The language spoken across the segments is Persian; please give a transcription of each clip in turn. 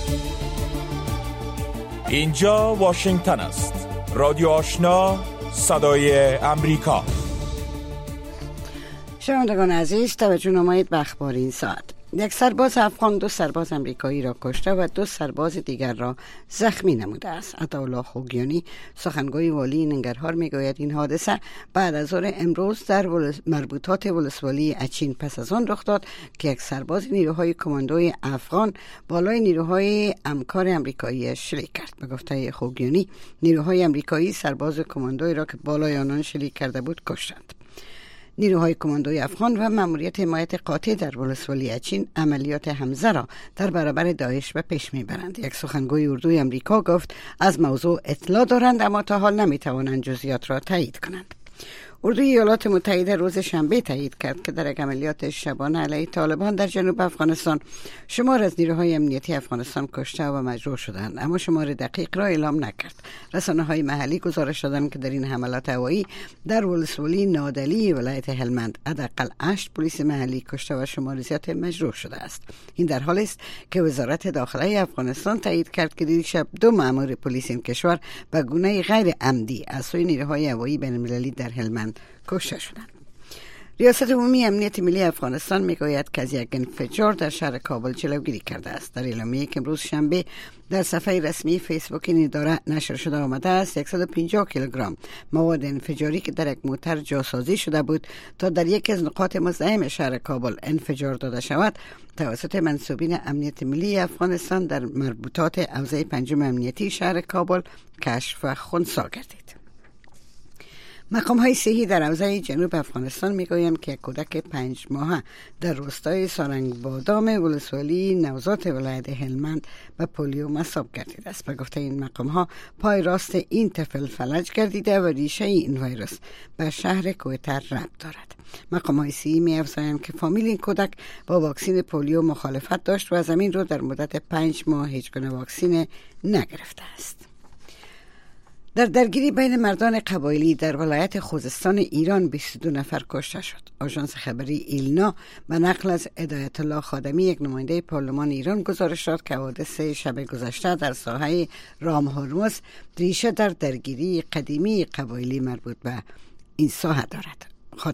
اینجا واشنگتن است. رادیو آشنا، صدای امریکا. شنوندگان عزیز، توجه نمایید به اخبار این ساعت. یک سرباز افغان 2 سرباز امریکایی را کشته و 2 سرباز دیگر را زخمی نموده است. عطاالله خوگیانی، سخنگوی والی ننگرهار، میگوید این حادثه بعد از ظهر امروز در مربوطات ولسوالی اچین پس از آن رخ داد که یک سرباز نیروهای کماندوی افغان بالای نیروهای همکار امریکایی شلیک کرد. به گفته خوگیانی، نیروهای امریکایی سرباز کماندوی را که بالای آنان شلیک کرده بود کشتند. نیروهای کماندوی افغان و ماموریت حمایت قاطع در ولسوالی اچین عملیات حمزه را در برابر داعش به پیش میبرند. یک سخنگوی اردوی امریکا گفت از موضوع اطلاع دارند اما تا حال نمیتوانند جزئیات را تایید کنند. اردوی ایالات متحده روز شنبه تایید کرد که در یک عملیات شبانه علیه طالبان در جنوب افغانستان شمار از نیروهای امنیتی افغانستان کشته و مجروح شدند، اما شمار دقیق را اعلام نکرد. رسانه‌های محلی گزارش دادند که در این حملات هوایی در ولسوالی نادلی ولایت هلمند حداقل 8 پلیس محلی کشته و شمار زیاد مجروح شده است. این در حالی است که وزارت داخله افغانستان تایید کرد که دیشب 2 مأمور پلیس این کشور به گونه غیر عمدی از سوی نیروهای هوایی بین‌المللی در هلمند کشته شدند. ریاست عمومی امنیت ملی افغانستان میگوید که از یک انفجار در شهر کابل جلوگیری کرده است. در اعلامیه‌ای که امروز شنبه در صفحه رسمی فیسبوک این اداره نشر شده آمده است، 150 کیلوگرم مواد انفجاری که در یک موتر جاسازی شده بود تا در یکی از نقاط مزدحم شهر کابل انفجار داده شود توسط منسوبین امنیت ملی افغانستان در مربوطات حوزه 5 امنیتی شهر کابل کشف و خنثی گردید. مقام‌های صحی در حوزه جنوب افغانستان میگویند که یک کودک 5 ماهه در روستای سارنگ بادام ولسوالی نوزاد ولایت هلمند به پولیو مصاب گردیده است. به گفته این مقام‌ها پای راست این طفل فلج گردیده و ریشه این ویروس به شهر کوهتر ربط دارد. مقام‌های صحی می‌افزایند که فامیل این کودک با واکسن پولیو مخالفت داشت و از همین رو در مدت 5 ماه هیچ گونه واکسن نگرفته است. در درگیری بین مردان قبایلی در ولایت خوزستان ایران 22 نفر کشته شد. آژانس خبری ایلنا به نقل از هدایت الله خادمی، یک نماینده پارلمان ایران، گزارش داد که حوادث شب گذشته در ساحه رام هرمز ریشه در درگیری قدیمی قبایلی مربوط به این ساحه دارد.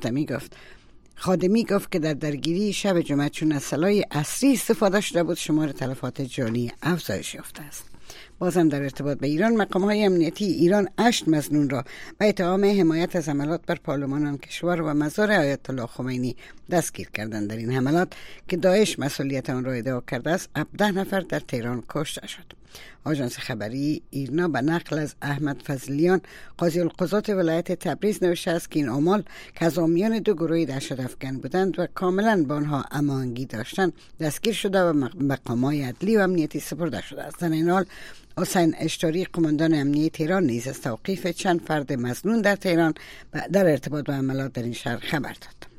خادمی گفت که در درگیری شب جمعه چون از سلاح عصری استفاده شده بود، شمار تلفات جانی افزایش یافته است. بازم در ارتباط به ایران، مقام‌های امنیتی ایران 8 مظنون را به اتهام حمایت از حملات بر پارلمان آن کشور و مزار آیت الله خمینی دستگیر کردند. در این حملات که داعش مسئولیت آن را ادعا کرده است، 17 نفر در تهران کشته شد. آژانس خبری ایرنا به نقل از احمد فضلیان، قاضی القضات ولایت تبریز، نوشته است که این اعمال که از حامیان 2 گروه دهشت افکن بودند و کاملا با آنها هماهنگی داشتند دستگیر شده و مقامات عدلی و امنیتی سپرده شده است. در این حال حسین اشتاری، قماندان امنیتی تهران، نیز از توقیف چند فرد مظنون در تهران در ارتباط با حملات در این شهر خبر داد.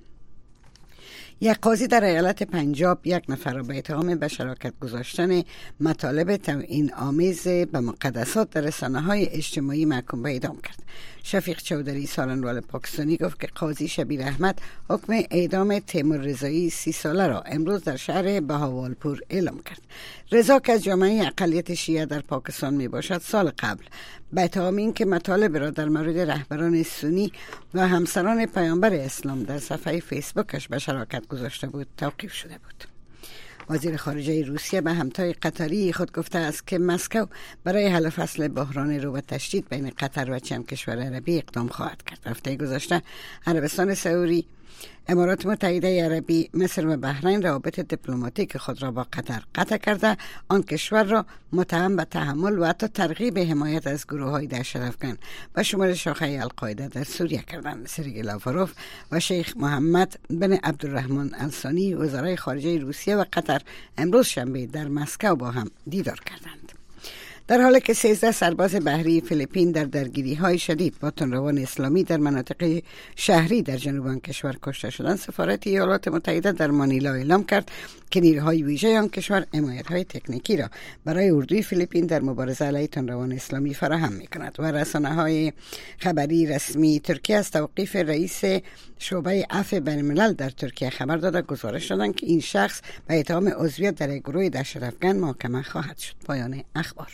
یک قاضی در ایالت پنجاب 1 نفر را به اتهام به شراکت گذاشتن مطالب توهین آمیز به مقدسات در رسانه‌های اجتماعی محکوم به اعدام کرد. شفیق چودری، سالنوال پاکستانی، گفت که قاضی شبیر احمد حکم اعدام تیمور رضایی 30 ساله را امروز در شهر بهاولپور اعلام کرد. رضا که از جامعه اقلیت شیعه در پاکستان می باشد، سال قبل به اتهام این که مطالب را در مورد رهبران سنی و همسران پیامبر اسلام در صفحه فیسبوکش به شراکت گذاشته بود توقیف شده بود. وزیر خارجه روسیه به همتای قطری خود گفته است که مسکو برای حل فصل بحران رو به تشدید بین قطر و چند کشور عربی اقدام خواهد کرد. هفته گذشته عربستان سعودی، امارات متحده عربی، مصر و بحرین روابط دیپلماتیک خود را با قطر قطع کرده آن کشور را متهم به تحمل و حتی ترغیب حمایت از گروه‌های دهشت‌افکن و شمول شاخه القاعده در سوریه کردند. سرگئی لاوروف و شیخ محمد بن عبدالرحمن الثانی، وزرای خارجه روسیه و قطر، امروز شنبه در مسکو با هم دیدار کردند. در حالی که 13 سرباز بحری فیلیپین در درگیری‌های شدید با تندروان اسلامی در مناطق شهری در جنوب آن کشور کشته شدند، سفارت ایالات متحده در مانیلا اعلام کرد که نیروهای ویژه آن کشور حمایت‌های تکنیکی را برای اردوی فیلیپین در مبارزه علیه تندروان اسلامی فراهم می‌کند و رسانه‌های خبری رسمی ترکیه از توقیف رئیس شعبه عفو بین‌الملل در ترکیه خبر داده گزارش دادند که این شخص به اتهام عضویت در یک گروه دهشت‌افکن محاکمه خواهد شد. پایان اخبار.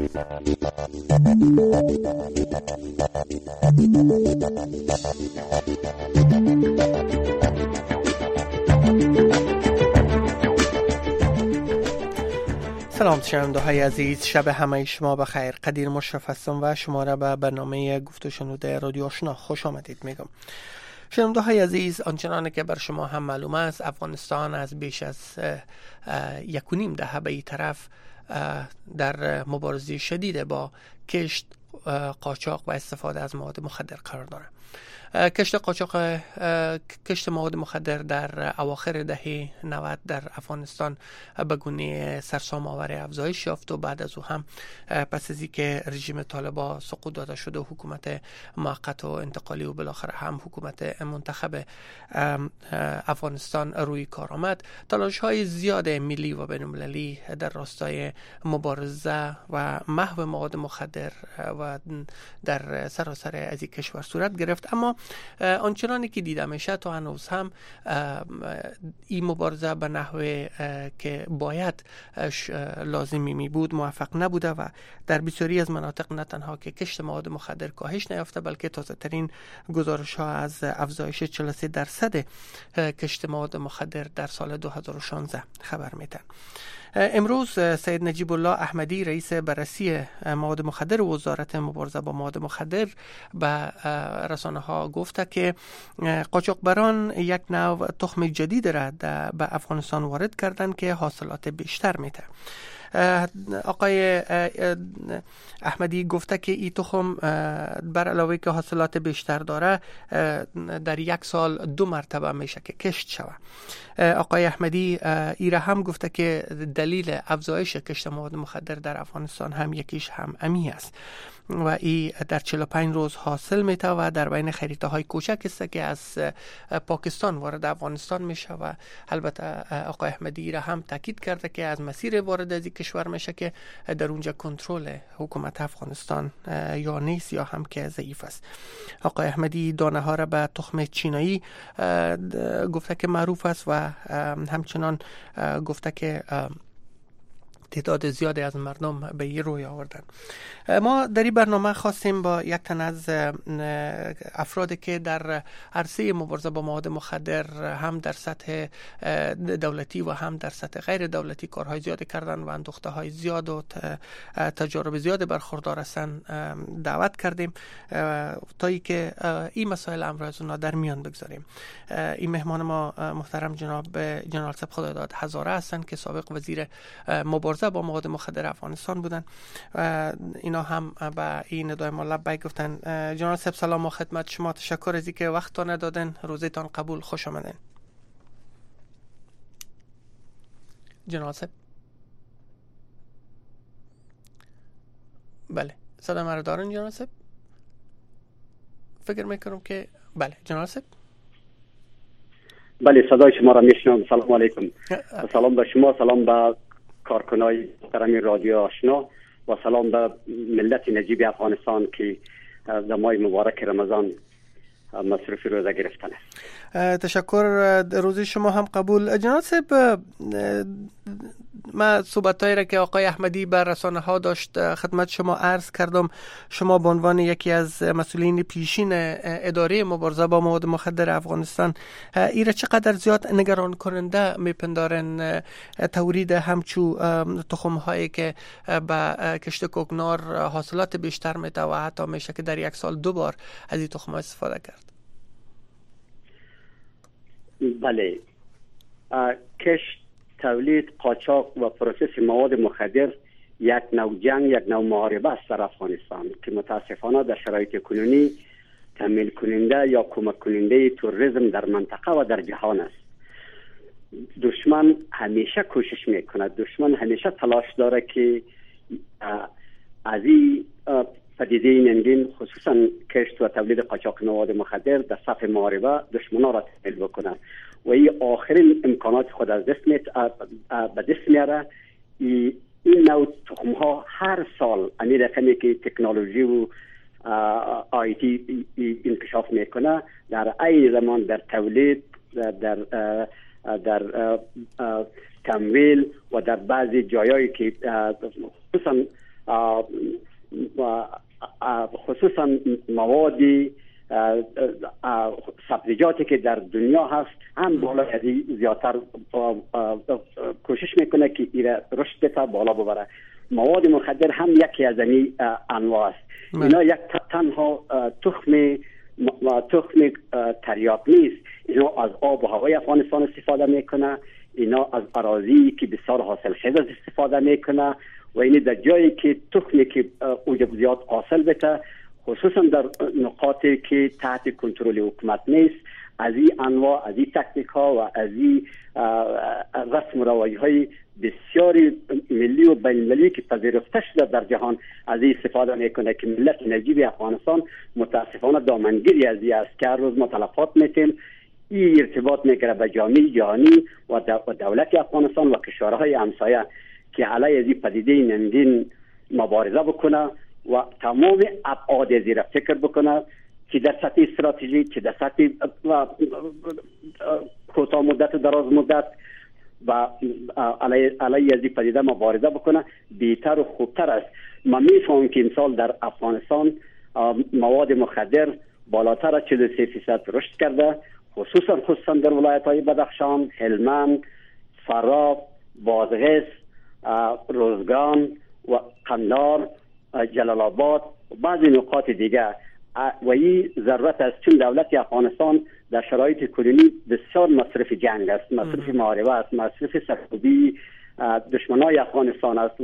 سلام شنونده‌های عزیز، شب همه شما بخیر. قدیر مشرف هستم و شما را به برنامه گفت و شنود رادیو آشنا خوش آمدید میگم. شنونده‌های عزیز، آنچنان که بر شما هم معلوم است، افغانستان از بیش از 1.5 دهه به این طرف در مبارزه شدید با کشت، قاچاق و استفاده از مواد مخدر قرار دارد. کشت مواد مخدر در اواخر دهه 90 در افغانستان به گونه سرسام آور افزایش یافت و بعد از او هم پس از اینکه رژیم طالبان سقوط داده شد و حکومت موقت و انتقالی و بالاخره هم حکومت منتخب افغانستان روی کار آمد، تلاش‌های زیاد ملی و بین‌المللی در راستای مبارزه و محو مواد مخدر و در سراسر از این کشور صورت گرفت، اما آنچنانی که دیده میشه تا هنوز هم این مبارزه به نحوه که باید لازمی می بود موفق نبوده و در بسیاری از مناطق نه تنها که کشت مواد مخدر کاهش نیافته، بلکه تازه ترین گزارش ها از افزایش 43% کشت مواد مخدر در سال 2016 خبر میدن. امروز سید نجیب الله احمدی رئیس بررسی مواد مخدر و وزارت مبارزه با مواد مخدر به رسانه ها گفته که قاچاقبران یک نوع تخم جدید را به افغانستان وارد کردند که حاصلات بیشتر میده. آقای احمدی گفته که این تخم بر علاوه که حاصلات بیشتر داره در یک سال 2 مرتبه میشه که کشت شود. آقای احمدی ایره هم گفته که دلیل افزایش کشت مواد مخدر در افغانستان هم یکیش هم امی است و ای در 45 روز حاصل میته و در بین خریطه های کوچک است که از پاکستان وارد افغانستان میشه و البته آقای احمدی را هم تاکید کرده که از مسیر وارد از این کشور میشه که در اونجا کنترل حکومت افغانستان یا نیست یا هم که ضعیف است. آقای احمدی دانه ها را به تخم چینایی گفته که معروف است و همچنان گفته که تعداد زیادی از مردم به این روی آوردن. ما در این برنامه خواستیم با یک تن از افرادی که در عرصه مبارزه با مواد مخدر هم در سطح دولتی و هم در سطح غیر دولتی کارهای زیادی کردن و اندوخته های زیاد و تجارب زیاد برخوردار هستند دعوت کردیم تا ای که این مسائل امر از اونا در میان بگذاریم. این مهمان ما محترم جنرال صاحب خداداد هزاره هستند که سابق وزیر مبارزه با مواد مخدر افغانستان بودن و اینا هم به این ندای ما لبیک گفتن. جنرال صاحب سلام و خدمت شما، تشکر از اینکه وقتتان دادن، روزتان قبول، خوش آمدین. جنرال صاحب بله صدا مرا دارن جنرال صاحب؟ فکر میکنم که بله. جنرال صاحب بله صدای شما را میشنوم. سلام علیکم. سلام به شما، سلام به کارکنای محترم رادیو آشنا و سلام به ملت نجیب افغانستان که در ماه مبارک رمضان مصروف روزه گرفتن است. تشکر، روزی شما هم قبول. جناب صاحب، ما صحبتایی را که آقای احمدی بر رسانه ها داشت خدمت شما عرض کردم. شما به عنوان یکی از مسئولین پیشین اداره مبارزه با مواد مخدر افغانستان این را چقدر زیاد نگران کننده میپندارن تولید همچو تخم هایی که به کشت کوکنار حاصلات بیشتر میده و حتی میشه که در یک سال 2 بار از این تخم استفاده کرد؟ بله، کشت، تولید، قاچاق و پروسس مواد مخدر یک نوع جنگ، یک نوع محاربه است در افغانستان که متاسفانه در شرایط کنونی تمویل کننده یا کمک کننده تروریسم در منطقه و در جهان است. دشمن همیشه کوشش میکند، دشمن همیشه تلاش داره که از این پدیده ننگین خصوصا کشت و تولید قاچاق مواد مخدر در صف محاربه دشمنان را تحمیل بکنند و این آخرین امکانات خود از دست به دست میاره. این نوع تخم ها هر سال امیر رقمی که تکنولوژی و آیتی انکشاف میکنه در این زمان در تولید در تمویل و در بعضی جایایی که خصوصا موادی سبزیجاتی که در دنیا هست هم بالا از زیادتر کوشش میکنه که ایره رشد بتا بالا ببره. مواد مخدر هم یکی از این انواع است. اینا یک تنها تخم تریاک نیست. اینا از آب و هوای افغانستان استفاده میکنه، اینا از اراضی که بسیار حاصل خیز استفاده میکنه و این در جایی که تخمی که اوجب زیاد حاصل بته، خصوصا در نقاطی که تحت کنترل حکومت نیست، از این انواع، از این تکنیک ها و از این رسم و روایی های بسیاری ملی و بین المللی که پذیرفته شده در جهان از این استفاده میکنه که ملت نجیب افغانستان متاسفانه دامنگیری از این است که هر روز ما تلفات میتیم. این ارتباط میگره به جامعه جهانی و دولت افغانستان و کشورهای همسایه که علیه از این پدیده ننگین مبارزه بکنه و تمام ابعاد از این فکر بکنه که در سطح استراتژی، که در سطح کوتاه مدت و دراز مدت و علیه از این پدیده مبارزه بکنه بهتر و خوبتر است. من میفهمم که امسال در افغانستان مواد مخدر بالاتر از 43% رشد کرده، خصوصا در ولایت‌های بدخشان، هلمند، فراه، بادغیس، روزگان و قندهار، جلال آباد و بعضی نقاط دیگه. و این ضرورت است چون دولت افغانستان در شرایط کنونی بسیار مصرف جنگ است، مصرف محاربه است، مصرف سرکوبی دشمنای افغانستان است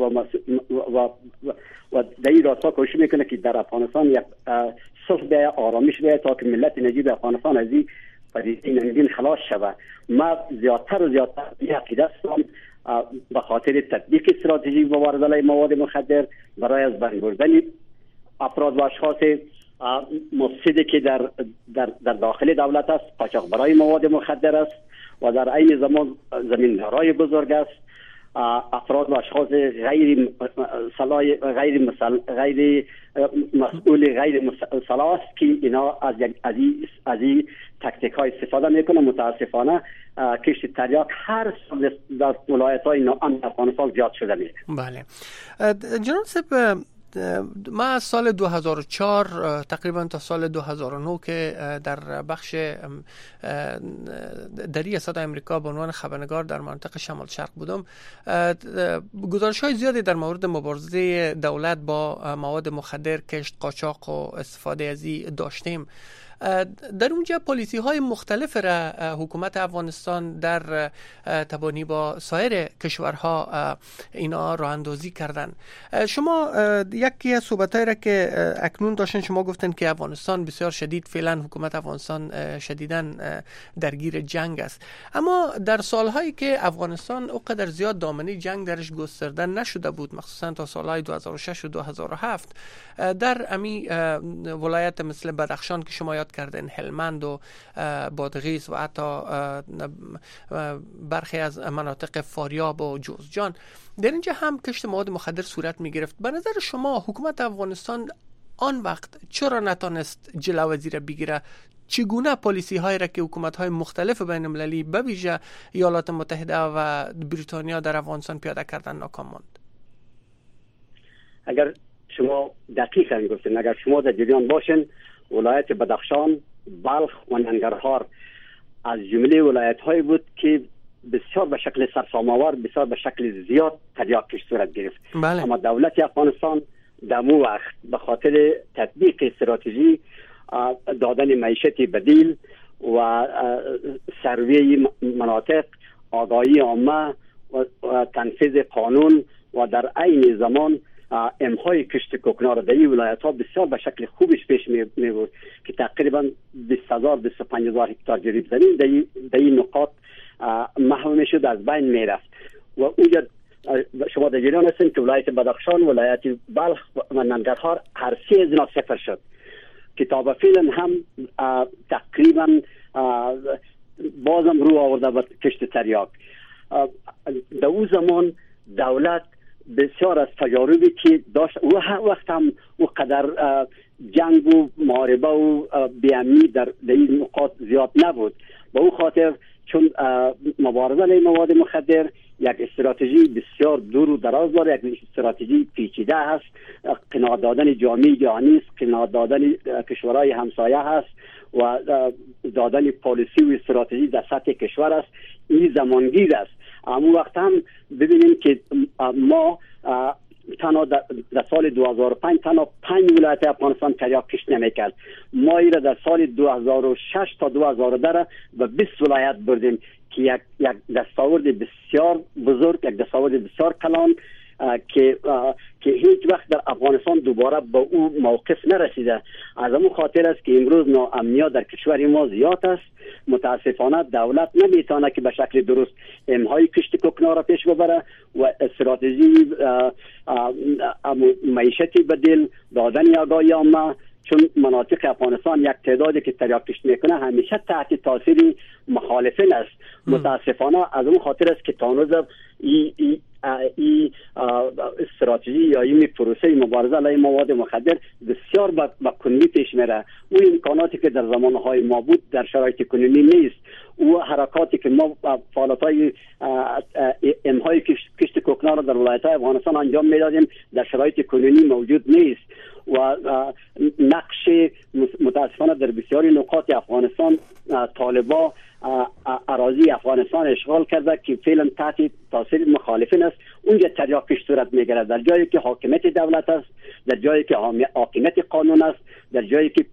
و در این راستا کوشش میکنه که در افغانستان یک صلح بیاید، آرامش بیاید تا که ملت نجیب افغانستان از این پدیده ننگین خلاص شود. ما زیادتر و زیادتر عقیده هستم به خاطر تطبیق استراتژی مبارزه علیه مواد مخدر برای از بین بردن افراد و اشخاص مفسدی که در داخل دولت است، قاچاق برای مواد مخدر است و در عین زمان زمیندارای بزرگ است، افراد و اشخاص غیر مسئول غیر مسلح است که اینا از این تکتیک های استفاده میکنه. متاسفانه کشت تریاک هر سال در ولایت های ناامن افغانستان زیاد شده میره. بله جناب صاحب، ما از سال 2004 تقریبا تا سال 2009 که در بخش دری صدای امریکا به عنوان خبرنگار در منطقه شمال شرق بودم، گزارش‌های زیادی در مورد مبارزه دولت با مواد مخدر، کشت، قاچاق و استفاده از این داشتیم. در اونجا پالیسی های مختلف را حکومت افغانستان در تبانی با سایر کشورها اینا راه اندازی کردن. شما یکی از صحبتایی را که اکنون داشتن، شما گفتن که افغانستان بسیار شدید، فعلا حکومت افغانستان شدیداً درگیر جنگ است، اما در سالهایی که افغانستان اونقدر زیاد دامنه جنگ درش گسترده نشده بود، مخصوصا تا سالهای 2006 و 2007 در امی ولایت مثل بدخشان که شما یاد کردن، هلمند و بادغیس و حتی برخی از مناطق فاریاب و جوزجان، در اینجا هم کشت مواد مخدر صورت می گرفت. به نظر شما حکومت افغانستان آن وقت چرا نتانست جلو از این بگیره؟ چگونه پالیسی هایی را که حکومت های مختلف بین المللی به ویژه ایالات متحده و بریتانیا در افغانستان پیاده کردن ناکام ماند؟ اگر شما دقیقاً گفتین، اگر شما در جریان باشین، ولایت بدخشان، بلخ و ننگرهار از جمله ولایت هایی بود که بسیار به شکل سرسام‌آور، بسیار به شکل زیاد تریاک کشت صورت گرفت. بله. اما دولت افغانستان در مو وقت به خاطر تطبیق استراتژی دادن معیشت بدیل و سروی مناطق، آگاهی عامه و تنفیذ قانون و در عین زمان امهای کشت کوکنار در این ولایت ها بسیار به شکل خوبش پیش می بود که تقریبا 20,000-25,000 هکتار جریب زمین در این نقاط محو می شد، از بین می رفت و اونجا شما در جریان هستین که ولایت بدخشان، ولایت بلخ و ننگرهار هر سه از اینا صفر شد. کتاب فعلا هم تقریبا بازم رو آورده به کشت تریاک. در اون زمان دولت بسیار از تجاربی که داشت و هر وقت هم او قدر جنگ و محاربه و بی‌امنی در این نقاط زیاد نبود. به اون خاطر چون مبارزه علیه مواد مخدر یک استراتژی بسیار دور و دراز داره، یک استراتژی پیچیده هست. قناعت دادن جامعه جهانی است، قناعت دادن کشورهای همسایه هست و دادن پالیسی و استراتژی در سطح کشور است. این زمانگیر است. اما وقت هم ببینیم که ما تنها در سال 2005 تنها 5 ولایت افغانستان تریاک کشت نمیکرد. ما ایره در سال 2006 تا 2010 به 20 ولایت بردیم که یک دستاورد بسیار بزرگ، یک دستاورد بسیار کلان که هیچ وقت در افغانستان دوباره به او موقف نرسیده. از همون خاطر است که امروز ناامنیت در کشور ما زیاد است. متاسفانه دولت نمیتونه که به شکل درست امهای کشت کوکنار را پیش ببره و استراتژی معیشتی بدیل دادن آگاهی عامه، چون مناطق افغانستان یک تعدادی که تریاک کشت میکنه همیشه تحت تاثیر مخالفین است. متاسفانه از اون خاطر است که تانوز این استراتژی یا این پروسه مبارزه علیه مواد مخدر بسیار با کنونی پیش میره. او امکاناتی که در زمانهای ما بود در شرایط کنونی نیست. او حرکاتی که ما فعالیت‌های امهای کشت کوکنار در ولایت‌های افغانستان انجام میدادیم در شرایط کنونی موجود نیست و نقش متاسفانه در بسیاری نقاط افغانستان طالبا اراضی افغانستان اشغال کرده که فعلا تحت تاثیر مخالفین است. اونجا تریاک کشت صورت میگیره، در جایی که حاکمیت دولت است، در جایی که حاکمیت قانون است، در جایی که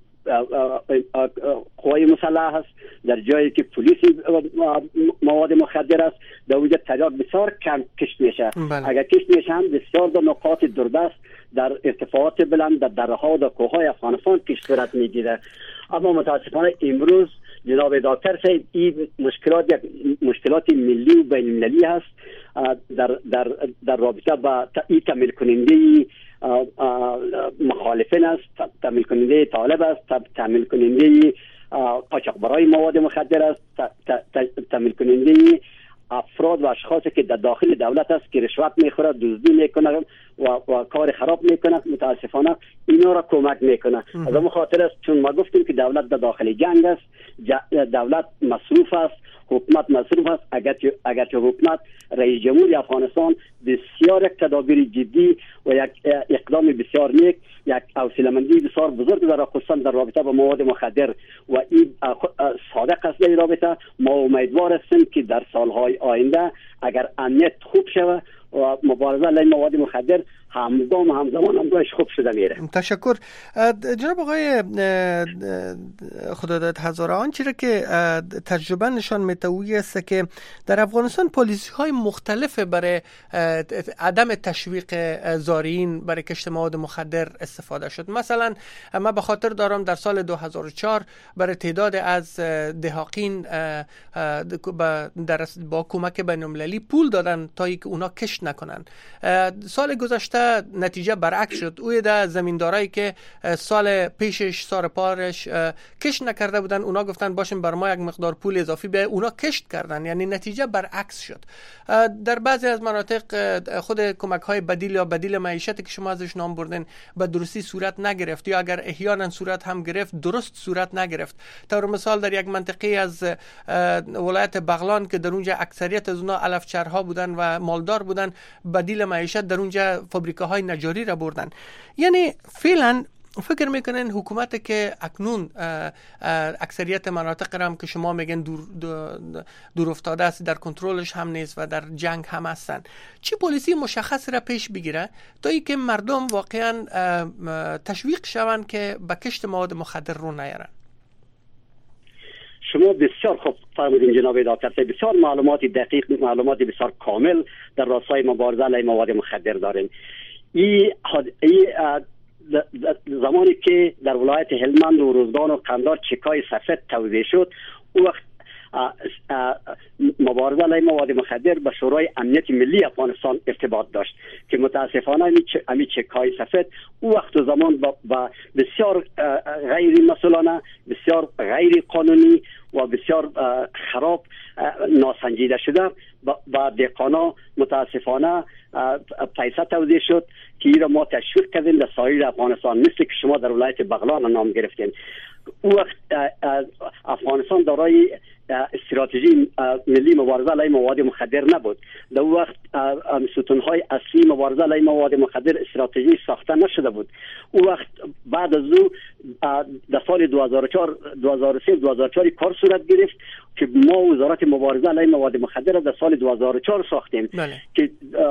قوای مسلح است، در جایی که پلیس مواد مخدر است، در اونجا تریاک بسیار کم کشت میشه. اگر کشت میشه هم بسیار در نقاط دوردست در ارتفاعات بلند در دره‌ها و کوههای افغانستان کشت صورت میگیره. اما متاسفانه امروز جناب دکتر صاحب این مشکلات ملی و بین المللی هست در رابطه با این تمویل کننده مخالفین است، تمویل کننده طالب است، تمویل کننده قاچاقبرای مواد مخدر است، تمویل کننده افراد و اشخاصی که در داخل دولت است که رشوت میخوره، دزدی میکنه و کار خراب میکنه. متاسفانه اینا را کمک میکنه. از اون خاطر است چون ما گفتیم که دولت در داخل جنگ است، دولت مصروف است، حکومت مصروف است. اگر که حکومت رئیس جمهور افغانستان بسیار تدابیر جدی و یک اقدام بسیار نیک، یک حوصله‌مندی بسیار بزرگ داره خصوصا در رابطه با مواد مخدر و این صادق است در رابطه. ما امیدوار هستیم که در سالهای آینده اگر امنیت خوب شود و مبارزه علیه مواد مخدر همزمان خوب شده میره. تشکر جناب آقای خداداد هزاره. آنچه که تجربه نشان می‌دهد است که در افغانستان پالیسی های مختلف برای عدم تشویق زارعین برای کشت مواد مخدر استفاده شد. مثلا من به خاطر دارم در سال 2004 برای تعداد از دهاقین با کمک بین‌المللی پول دادن تا اینکه اونا کشت نکنن. سال گذشته نتیجه برعکس شد. اوی ده زمیندارایی که سال پیشش سال پارش کشت نکرده بودن اونا گفتن باشیم بر ما یک مقدار پول اضافی به اونا کشت کردن. یعنی نتیجه برعکس شد. در بعضی از مناطق خود کمک های بدیل یا بدیل معیشتی که شما ازش نام بردین به درستی صورت نگرفت یا اگر احیانا صورت هم گرفت درست صورت نگرفت. طور مثال در یک منطقه از ولایت بغلان که در اونجا اکثریت از اونا علفچرها بودن و مالدار بودن، بدیل معیشت در اونجا فابریکاهای نجاری را بردن. یعنی فعلا فکر میکنن حکومت که اکنون اکثریت مناطق را هم که شما میگن دور افتاده است در کنترلش هم نیست و در جنگ هم هستن، چی پالیسی مشخص را پیش بگیره تا اینکه مردم واقعا تشویق شوند که به کشت مواد مخدر رو نیارن؟ شما بسیار خوب فرمودین جناب دکتر، بسیار معلومات دقیق، معلومات بسیار کامل در راستای مبارزه علیه مواد مخدر دارین. زمانی که در ولایت هلمند و روزگان و قندار چکای سفید توزیع شد، او وقت مبارزه علیه مواد مخدر به شورای امنیت ملی افغانستان ارتباط داشت که متاسفانه امی چک‌های سفید او وقت و زمان با بسیار غیر مسئولانه، بسیار غیر قانونی و بسیار خراب ناسنجیده شده با دهقانا متاسفانه پیسه توزیع شد که این را ما تشویق کردیم در سایر افغانستان، مثل که شما در ولایت بغلان نام گرفتین. او وقت افغانستان دارای استراتژی ملی مبارزه علیه مواد مخدر نبود. در وقت ستونهای اصلی مبارزه علیه مواد مخدر استراتژی ساخته نشده بود. او وقت بعد از او در سال 2003 کار صورت گرفت که ما وزارت مبارزه علیه مواد مخدر در سال 2004 ساختیم که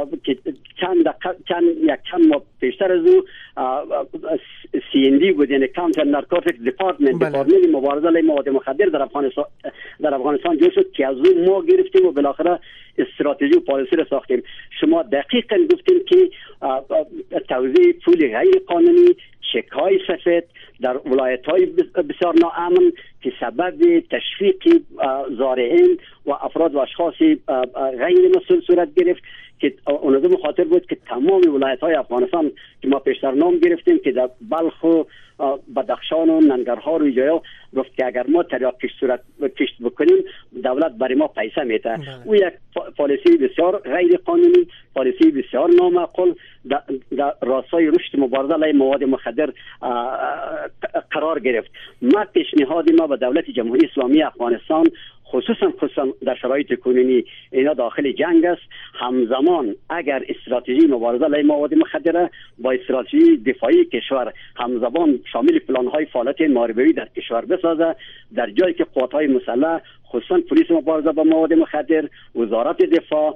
چند ماه پیشتر از او CND بود، یعنی کانتر نارکوتیک دیپارتمنت مبارزه علیه مواد مخدر در افغانستان جور شد که از اون ما گرفتیم و بالاخره استراتژی و پالیسی را ساختیم. شما دقیقاً گفتیم که توزیع پول غیر قانونی، چک‌های سفید در ولایت‌های بسیار ناامن که سبب تشویق زارعین و افراد و اشخاص غیر مسئول صورت گرفت که اون مخاطر بود که تمام ولایت‌های افغانستان که ما پیشتر نام گرفتیم که در بلخ و بدخشان و ننگرهار و جایا گفت که اگر ما تریاک کشت بکنیم دولت برای ما پیسه میده. او یک پالیسی بسیار غیر قانونی، پالیسی بسیار نامعقول در راستای رشد مبارزه علیه مواد مخدر قرار گرفت. ما پیشنهاد ما به دولت جمهوری اسلامی افغانستان خصوصا در شرایط کنونی اینا داخل جنگ است، همزمان اگر استراتژی مبارزه علیه مواد مخدر با استراتژی دفاعی کشور همزمان شامل پلان‌های فعالیت محاربه‌ای در کشور بسازه، در جایی که قوات‌های مسلح خصوصا پلیس مبارزه با مواد مخدر، وزارت دفاع،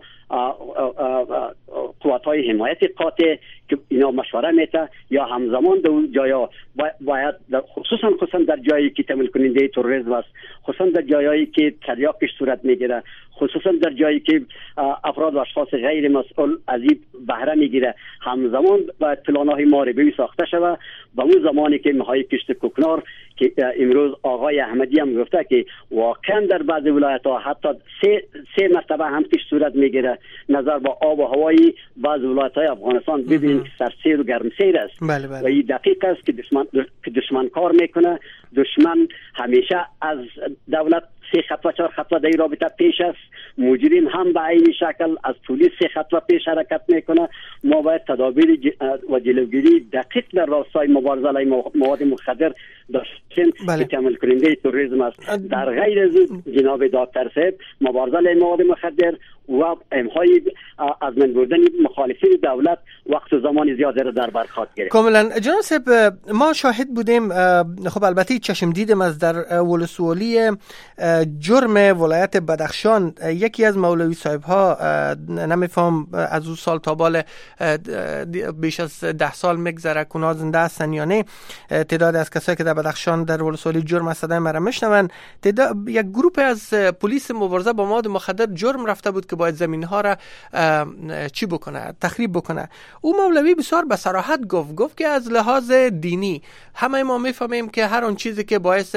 قوات‌های حمایت قاطع که اینا مشوره میته یا همزمان در جایا باید خصوصا در جایی که تمویل کننده تروریسم است، خصوصا در جایی که تریاکش صورت میگیره، خصوصا در جایی که افراد و اشخاص غیر مسئول از این بهره میگیره، همزمان باید پلان‌های محاربه‌ای ساخته شود. و اون زمانی که می‌های کشت کوکنار که امروز آقای احمدی هم گفته که واقعا در بعضی ولایت‌ها حتی سه مرتبه هم کشت صورت میگیره، نظر با آب و هوای بعض ولایت‌های افغانستان ببینید که سرسیر و گرمسیر است. و این دقیق است که دشمن کار میکنه. دشمن همیشه از دولت 3 خط و 4 خط در رابطه پیش است، مجرم هم به عین شکل از پلیس 3 خط پیش حرکت میکنه. ما باید تدابیر و جلوگیری دقیق در راستای مبارزه علیه مواد مخدر داشتیم که تمویل کننده تروریسم است. در غیر از جناب دکتر صاحب مبارزه علیه مواد مخدر و امهای از من بردن مخالفین دولت وقت و زمان زیاده را در بر خواهد گرفت. کاملا جناب صاحب، ما شاهد بودیم، خب البته چشم دیدم از در ولسوالی جرم ولایت بدخشان یکی از مولوی صاحب ها، نمیفهم از اون سال تا بال بیش از 10 سال میگذره کنا زنده هستن یا نه، تعداد از کسایی که در بدخشان در ولسوالی جرم هستن مرا میشنون، یک گروه از پلیس مبارزه با مواد مخدر جرم رفته بود که باید زمین ها را چی بکنه، تخریب بکنه. او مولوی بسیار به صراحت گفت که از لحاظ دینی همه ما میفهمیم که هر اون چیزی که باعث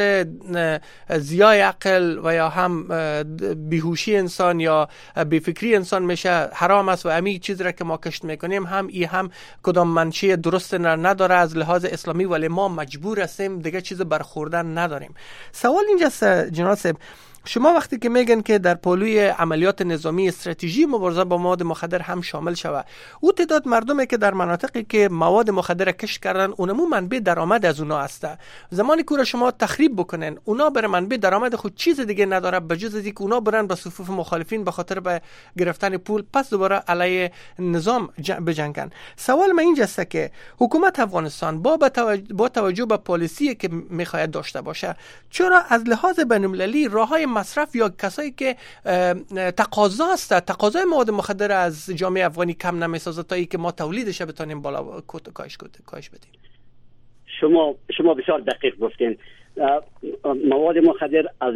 ضیاع عقل و یا هم بیهوشی انسان یا بیفکری انسان میشه حرام است و امی چیزی را که ما کشت میکنیم هم کدام منشأ درست نداره از لحاظ اسلامی، ولی ما مجبور هستیم دیگه چیز برخوردن نداریم. سوال اینجاست جناب صاحب، شما وقتی که میگن که در پالوی عملیات نظامی استراتژی مبارزه با مواد مخدر هم شامل شود، او تعداد مردمی که در مناطقی که مواد مخدر کشت کردن اونمو منبع درآمد از اونا هسته، زمانی که شما تخریب بکنن اونا بر منبع درآمد خود چیز دیگه نداره بجز از اینکه اونا برن با صفوف مخالفین به خاطر به گرفتن پول پس دوباره علیه نظام بجنگن. سوال من اینجاست که حکومت افغانستان با توجه به پالیسی که میخواد داشته باشه، چرا از لحاظ بین‌المللی راههای مصرف یا کسایی که تقاضای مواد مخدر از جامعه افغانی کم نمیسازه تا اینکه ما تولیدش بتونیم بالا کاهش بدیم؟ شما بسیار دقیق گفتین. مواد مخدر از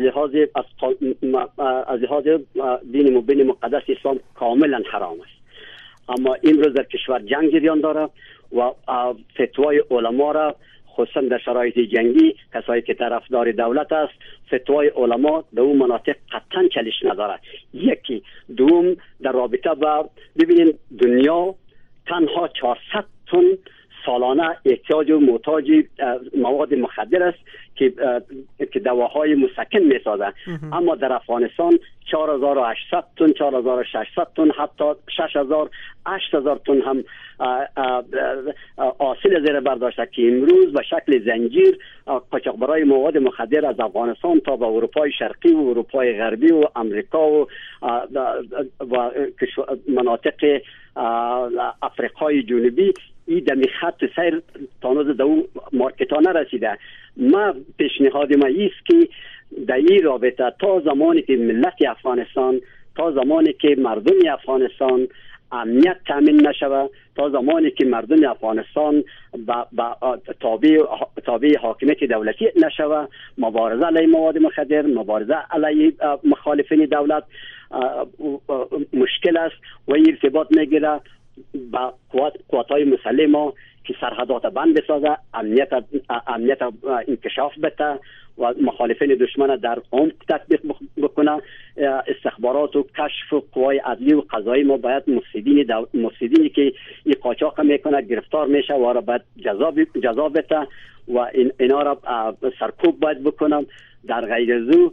لحاظ دین مبین مقدس اسلام کاملا حرام است، اما این روز در کشور جنگ جریان داره و فتوای علما را خصوصا در شرایط جنگی کسایی که طرفدار دولت است فتوای علما در اون مناطق قطعا چالش نداره. یکی دوم در رابطه با ببینید دنیا تنها 400 تن سالانه احتیاج و محتاج مواد مخدر است که دواهای مسکن میسازه، اما در افغانستان 4800 تن 4600 تن حتی 6000 8000 تن هم حاصل زیر برداشته که امروز به شکل زنجیر قاچاقبرای مواد مخدر از افغانستان تا به اروپای شرقی و اروپای غربی و امریکا و مناطق افریقای جنوبی این دمی خط سیر تانوز دو مارکتانه رسیده. ما پیشنهاد ما ایست که در این رابطه تا زمانی که ملت افغانستان، تا زمانی که مردم افغانستان امنیت تامین نشود، تا زمانی که مردم افغانستان تابع حاکمیت دولتی نشود، مبارزه علیه مواد مخدر، مبارزه علیه مخالفین دولت مشکل است و ارتباط میگیره با قوات‌های مسلح ما که سرحدات بند بسازه، امنیت انکشاف بده و مخالفین دشمن در عمق تطبیق بکنه. استخبارات و کشف و قوای عدلی و قضایی ما باید مفسدینی که این قاچاق میکنه گرفتار میشه و را باید جزا بده و اینا را سرکوب باید بکنم. در غیر زو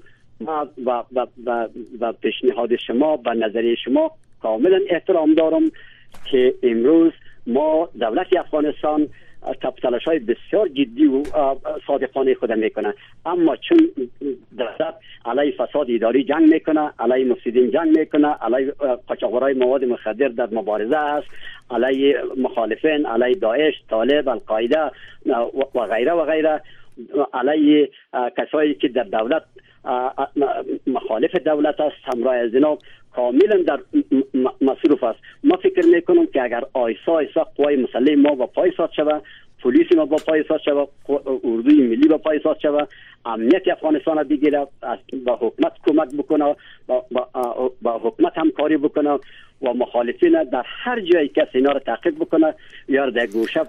و پیشنهاد شما و نظریه شما کاملا احترام دارم که امروز ما دولت افغانستان تلاش‌های بسیار جدی و صادقانه خود میکنه، اما چون دولت علیه فساد اداری جنگ میکنه، علیه مفسدین جنگ میکنه، علیه قاچاقبرای مواد مخدر در مبارزه است، علیه مخالفین، علیه داعش، طالب، القاعده و غیره و غیره، علیه کسایی که در دولت مخالف دولت است، همراه از اینا کاملا در مصروف است. ما فکر میکنم که اگر آیسا قوای مسلح ما با پای ساز شود، پلیس ما با پای ساز شود، اردوی ملی با پای ساز شود، امنیت افغانستان را بگیره، با حکومت کمک بکنه، با حکومت همکاری بکنه و مخالفین در هر جایی که اینا را تعقیب بکنه یا در گوشه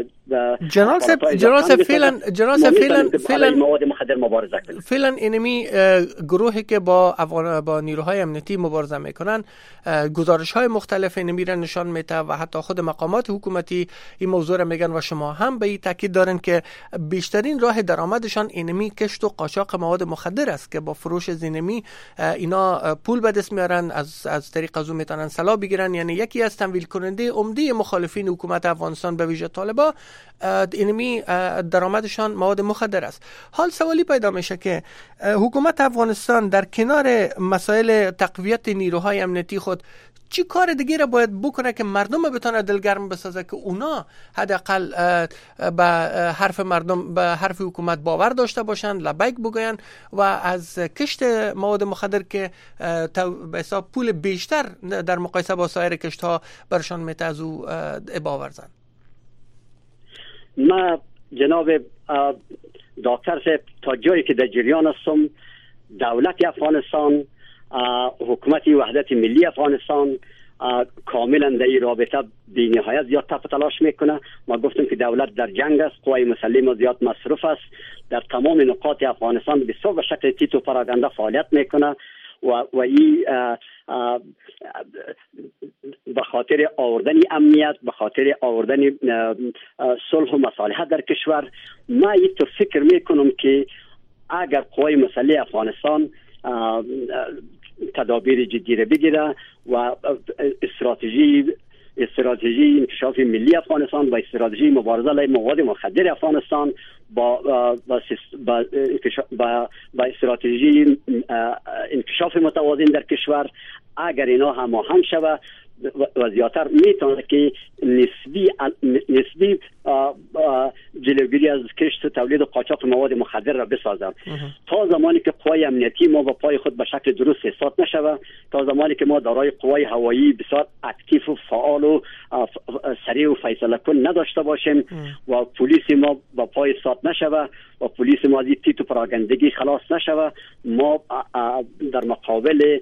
فعلا مواد مخدر مبارزه کنه. فعلا اینمی گروهی که با نیروهای امنیتی مبارزه میکنن گزارش‌های مختلف اینمی را نشان میده و حتی خود مقامات حکومتی این موضوع را میگن و شما هم به این تاکید دارن که بیشترین راه درآمدشان اینمی کشت و قاچاق مواد مخدر است که با فروش زینمی اینا پول به دست میارن، از طریق از اون میتونن سلاح بگیرن. یعنی یکی از تمویل کننده عمده مخالفین حکومت افغانستان به ویژه طالبا اینمی درآمدشان مواد مخدر است. حال سوالی پیدا میشه که حکومت افغانستان در کنار مسائل تقویت نیروهای امنیتی خود چی کار دیگه را باید بکنه که مردم بتونه دلگرم بسازه که اونا حداقل به حرف مردم، به حرف حکومت باور داشته باشن، لبیک بگوین و از کشت مواد مخدر که به حساب پول بیشتر در مقایسه با سایر کشت ها برشان میته از او باورزن. ما جناب دکتر صاحب تا جایی که در جریان هستم، دولت افغانستان، حکومت وحدت ملی افغانستان کاملا در این رابطه بی نهایت زیاد تلاش میکنه. ما گفتیم که دولت در جنگ است، قوای مسلح ما زیاد مصروف است، در تمام نقاط افغانستان بسیار به شکل تیت و پراگنده فعالیت میکنه و این به خاطر آوردن امنیت، به خاطر آوردن صلح و مصالحت در کشور. ما این تو فکر میکنم که اگر قوای مسلح افغانستان تدابیر جدی را بگیره و استراتژی انکشاف ملی افغانستان و استراتژی مبارزه علیه مواد مخدر افغانستان با استراتژی انکشاف متوازن در کشور، اگر اینا هماهنگ شود و زیادتر میتونه که نسبی جلوگیری از کشت و تولید و قاچاق مواد مخدر را بسازند. تا زمانی که قوای امنیتی ما با پای خود به شکل درست حساب نشود، تا زمانی که ما دارای قوای هوایی بسیار اکتیو و فعال و سریع و فیصله کن نداشته باشیم و پلیس ما با پای سات نشوه و پلیس ما از تیت و پراگندگی خلاص نشوه. ما در مقابل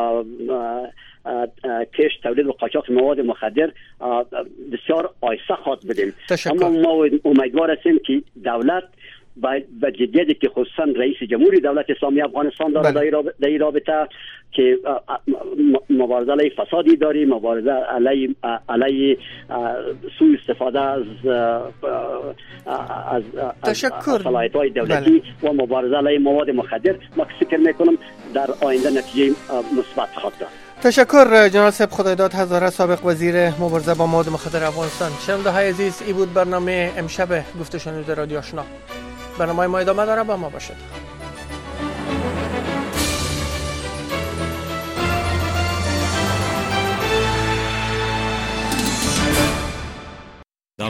کش تولید و قاچاق مواد مخدر بسیار آیسته خواهد بدیم. اما ما امیدوار هستیم که دولت با جدیتی که خصوصا رئیس جمهوری دولت اسلامی افغانستان داره در این رابطه که مبارزه علیه فسادی داری، مبارزه علیه سوء استفاده از صلاحیت‌های دولتی و مبارزه علیه مواد مخدر، ما فکر میکنم در آینده نتیجه مثبت خواهد داشت. تشکر جناب صاحب خدایداد هزاره، سابق وزیر مبارزه با مواد مخدر افغانستان. شنونده های عزیز، این بود برنامه امشب گفت و شنود رادیو آشنا. برنامه ما ادامه داره، با ما باشید.